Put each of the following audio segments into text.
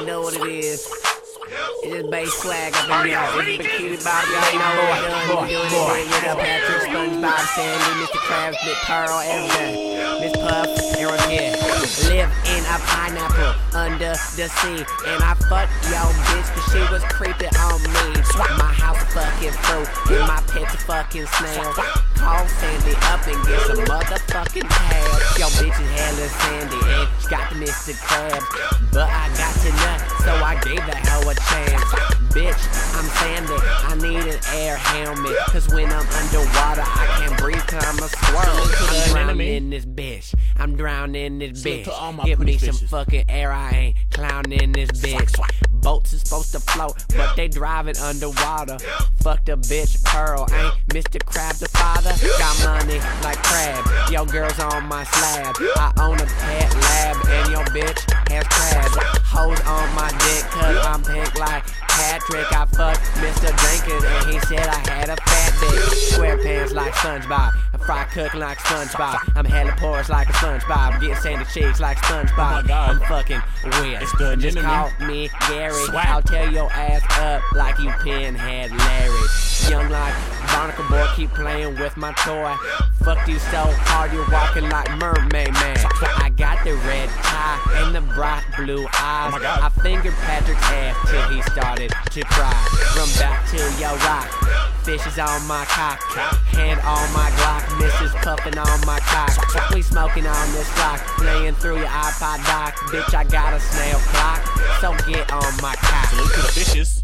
already know what it is. It is bass swag up in here. It's Bikini Bobby, I know what I'm doing. With up Patrick, SpongeBob, Sandy, Mr. Krabs, Big Pearl, everything. Miss Puff, Aaron here. Live in a pineapple under the sea. And I fucked yo bitch cause she was creeping on me. My house a fucking fruit and my pet's a fucking snail. Call Sandy up and get some motherfucking tail. Yo bitch is hella Sandy and she got the Mr. Krabs. But I got to nut, so I gave that hoe a chance. Bitch, I'm Sandy, I need an air helmet. Cause when I'm underwater, I can't breathe cause I'm a squirrel. I'm drowning in this bitch, I'm drowning in this bitch. Give me some fucking air, I ain't clowning this bitch. Boats is supposed to float, but they driving underwater. Fuck the bitch Pearl, ain't Mr. Krabs the father? Got money like crabs, yo girls on my slab. I own a pet lab, and your bitch has crabs. Hoes on my dick, cause I'm pink like Patrick. I fucked Mr. Jenkins, and he said I had a fat dick. SquarePants like SpongeBob, I fry cook like SpongeBob. I'm hella porous like a SpongeBob, getting sandy cheeks like SpongeBob. Oh my God. I'm fucking weird. It's the Just enemy. call me Gary. Swag. I'll tear your ass up like you Pinhead Larry. Young like Barnacle Boy, keep playing with my toy. Fuck you so hard, you're walking like Mermaid Man. I got the red tie and the bright blue eyes. Oh my God. I fingered Patrick's ass till he started to cry. Run back to your rock. Fishes on my cock, hand on my Glock, Mrs. puffin' on my cock. We smoking on this rock, playing through your iPod dock. Bitch, I got a snail clock, so get on my cock. Salute to the fishes.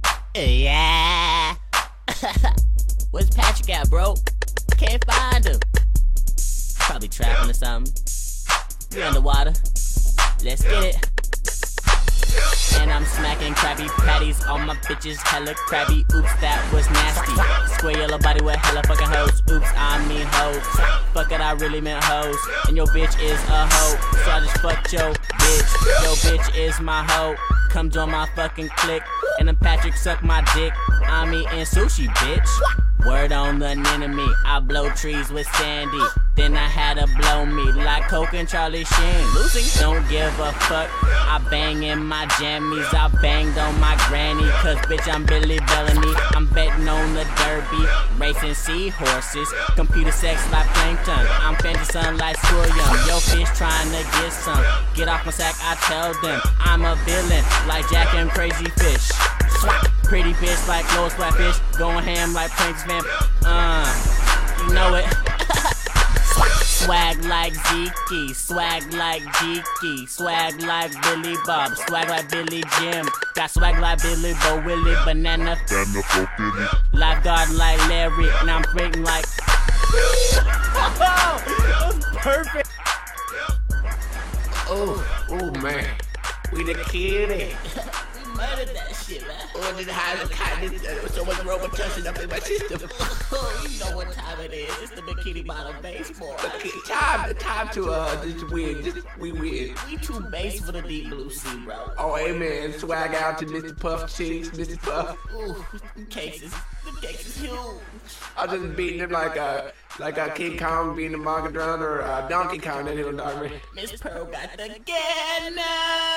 Yeah. Where's Patrick at, bro? Can't find him. Probably trapping or something. We underwater. Let's get it. And I'm smacking Krabby Patties on my bitches, hella crabby. Oops, that was nasty. Square yellow body with hella fucking hoes. Oops, I mean hoes. Fuck it, I really meant hoes. And your bitch is a hoe, so I just fucked your bitch. Your bitch is my hoe. Come join my fucking clique. And then Patrick suck my dick. I'm eating sushi, bitch. Word on the enemy, I blow trees with Sandy. Then I had her blow me like Coke and Charlie Sheen. Losing, don't give a fuck. I bang in my jammies, I banged on my granny. Cause bitch, I'm Billy Bellamy. I'm betting on the derby, racing seahorses. Computer sex like plankton. I'm fancy sun like Squilliam. Yo fish trying to get some. Get off my sack, I tell them. I'm a villain like Jack and Crazy Fish. Pretty bitch like Lois Flatfish. Going ham like Prince Vamp. You know it. Swag like Zeke, swag like Geeky, swag like Billy Bob, swag like Billy Jim. Got swag like Billy Bo Willie, banana. Lifeguard like Larry, and I'm freaking like. Oh, that was perfect. Oh man, we the kid. Murdered that shit, man. Oh, this high kindness. There was so much Robitussin up in my system. You know what time it is. It's the Bikini Bottom baseball. Time to just win. We win. We too base for the deep blue sea, bro. Oh, amen. Swag out to Mr. Puff Cheeks, Mr. Puff. Ooh, them cakes is huge. I just beating him like a King Kong beating a Megatron or Donkey Kong that hill dog. Miss Pearl got the Gannon.